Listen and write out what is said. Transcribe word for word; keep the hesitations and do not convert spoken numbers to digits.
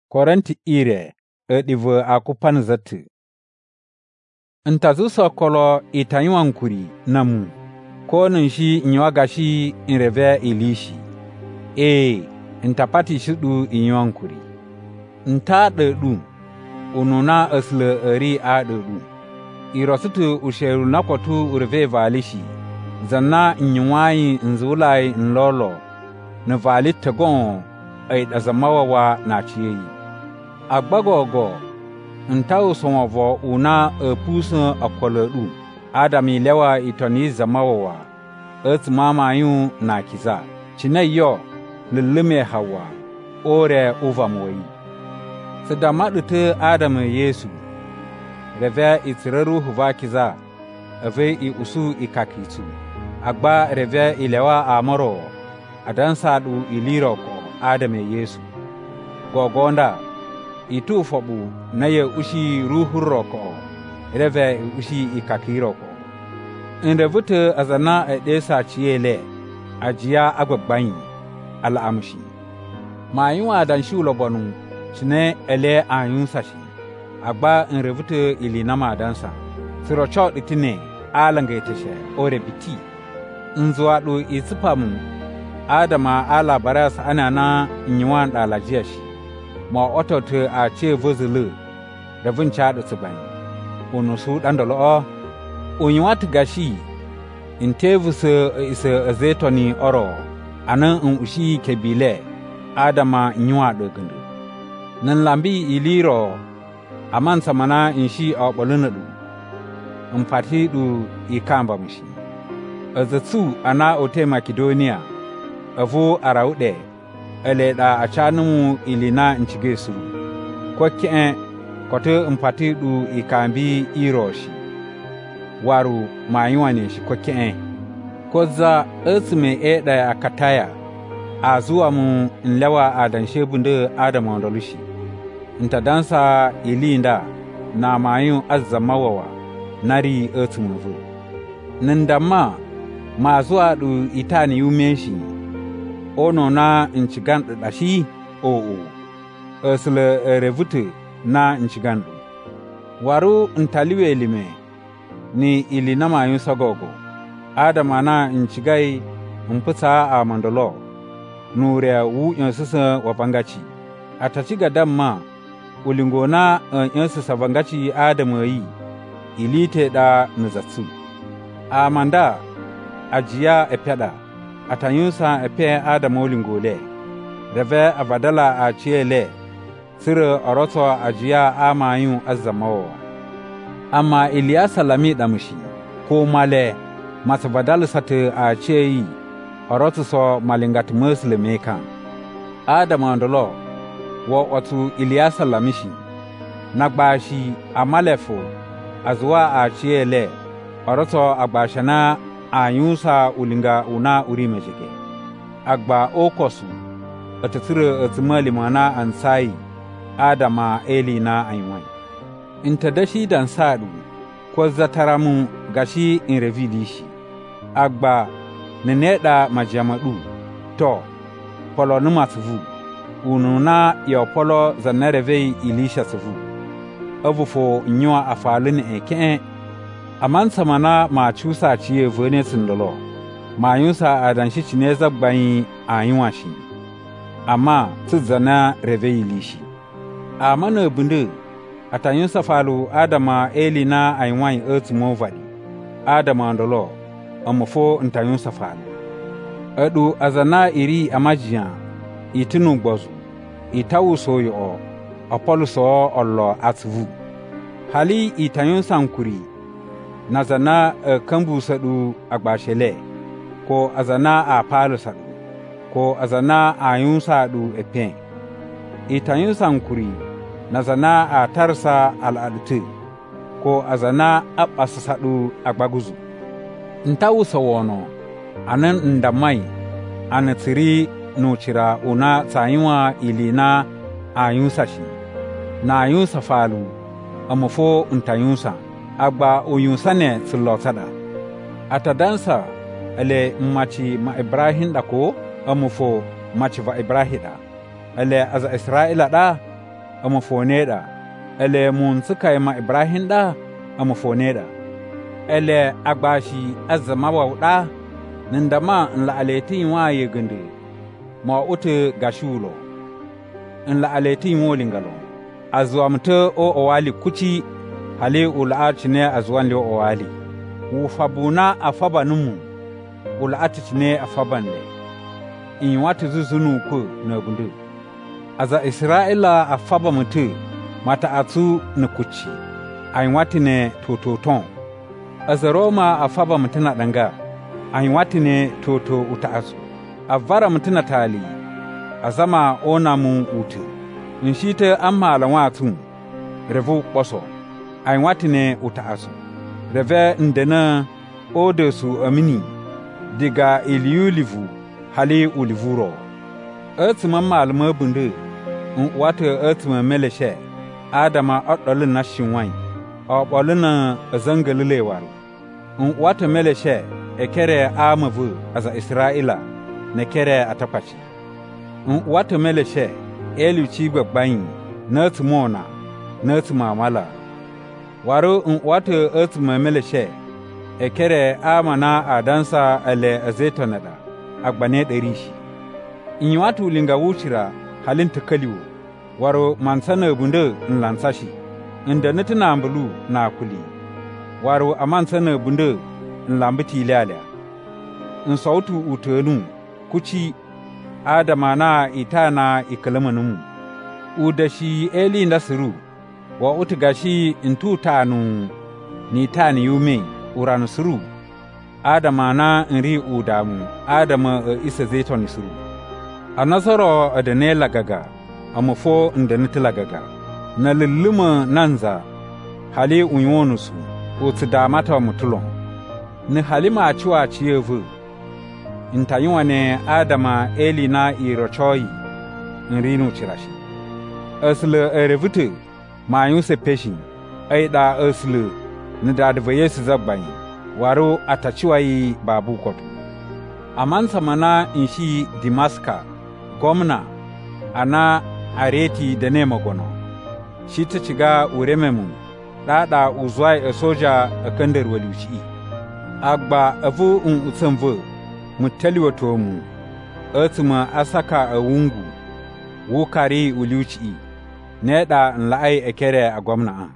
Korinti ire edive akupan zatu. Ntazu sokolo itanywan kuri namu. Ko nunshi nywagashi inreve ilishi. E ntapati shudu inywan kuri. Nta dedu ununa asle eri a dedu. Irosutu usheru nakotu urve valishi. Zanna nywai nzulai nlolo. Nvalit tagon ay azamawa wa na chiyi. Agbagogo ntau somovo una epusa akoledu adami lewa itoni zamawa et mama yu na kiza chineyo lilime hawa ore uvamoi sedamadute adam yesu reve itreru huva kiza ave i usu ikakitu agba reve ilewa amoro adansadu iliroko adam yesu gogonda itu fobu na ye ushi ruhu roko reve ushi ikakiroko inde vute azana edesa chiele ajia agbagban ala amshi mayun adan shulo bonu chine ele ayun sashi agba nrevute ilina madansa sirocho ditine alangeteshe ore biti nzuado itsipam adama ala baras anana nywan dalajiashi ma otote a ce vozulu da vinca da tsiban onu su dan dolo onyuat gashi intevuse isa zetoni oro anan un ushi kebile adama nywa da gundu nan lambi iliro aman samana inshi a bolunadu in fati du ikamba mushi azatsu ana ote makedonia avu araude eleda achanumu ilina nchigesu kwake kote mpati du ikambi iroshi waru mayuane shi kwake koza esme eda akataya azuwa mu nlewa adanshe bunde adama ndolushi ntadansa ilinda na mayu azzamawa nari etumuvu nindama mazuwa du itani yumeshi ono na nchigan dashi o o asle revute na nchigan waru ntaliwe lime ni ilina mayun sagogo adama na nchigai mputsa a mandolo nure wu yansisa wapangachi atachiga damma ulingona yansisa vangachi adama yi ilite da nzatsu amanda ajia epeda atanyusa epe adama olingole reve avadala a chiele sire oroto ajia amayun azamawa ama Eliasa lami damushi ko male masavadal sate a chei oroto so malingat muslime kan adama ndolo wo otu Eliasa lamishi nagbashi amalefo azwa a chiele oroto agbashana ayunsa ulinga una urimejeke agba okosu atatire atmali mana ansai adama elina aywan intadashi dan sadu ko zataramu gashi in revilishi agba neneda majamadu to polo numatvu ununa ya polo zanareve ilisha svu avufo nywa afalin eke aman samana ma chusa chiye vene sindolo ma yunsa adanshi chine zabban ayuwa shi amma tsuzana reveilishi amana bunde atanyunsa falu adama elina ayuwa etmo vali adama ndolo amfo ntanyunsa falu adu azana iri amajiya itinu gbozu itawuso yo apoluso ollo atvu hali itanyunsa nkuri nazana uh, kambu sadu agbashele ko azana a palo sadu ko azana ayun sadu epen itayun sankuri nazana a tarsa al'adute ko azana abas sadu agbaguzu ntawu sawono anan ndamai anatiri no chira una tsayinwa ilina ayun sashi na ayun safalu amofo ntayunsa agba oyunsane sulotada atadansa ele machi ma Ibrahim dako amufo machi va Ibrahim da ele aza Israila da amafoneda ele mun suka ma Ibrahim da amafoneda ele agbashi azama wauda nindama nla aleti wa yegende ma ute gashulo nla aleti molingalo azwamte o owali kuchi hale ul'achine azwan le owali u fabuna afabanumu ul'achine afabande in wata zuzunu ku na gundu aza Isra'ila afaba mutu mata atu na kuchi ayin wati ne tototon aza Roma afaba mutuna danga ayin wati ne toto uta asu avara mutuna tali azama ona mun utu in shita amma lanwatun revu boso ayin wati ne uta asu reve ndena odesu amini diga iliyulivu hali ulivuro etima malma bunde wata etima meleshe adama odolin na shinwai obolina zangalilewar wata meleshe ekere amavu aza Isra'ila na kere atapachi wata meleshe eluchi gbagbayin na tumona na tumamala waro wata etima meleshe ekere amana adansa ale azetonada agbane ɗari shi in yi watu linga wucira halin ta kaliwo waro mansana bunde in lansa shi inda na tuna ambulu na kuli waro a mansana bunde in lambiti lalya in sautu utanu kuci adama na ita na ikalamaninmu uda shi eli nasiru wa utuga shi in tutanu ni tani yume uranu suru adama na nri udamu adama isa zeton suru a nasaro da ne lagaga a mafo inda niti lagaga na lulluma nanza hali unyonusu otu da mata mutulon ni halima ciwa ciyevu in ta yi wane adama eli na irochoyi nri nu cirashi asili erevute ma yunse peshin aida asili ni da advaye su zabbayi waro atachiwayi babu kotu amansa mana inshi Dimaska gwamna ana areti da nema gono shi ta ciga urememu dada uzwai a soja a kandar waliuci agba avu un utsanvu mutali wato mu atuma asaka a wungu wukari uliuci ne da la'ai a kere a gwamna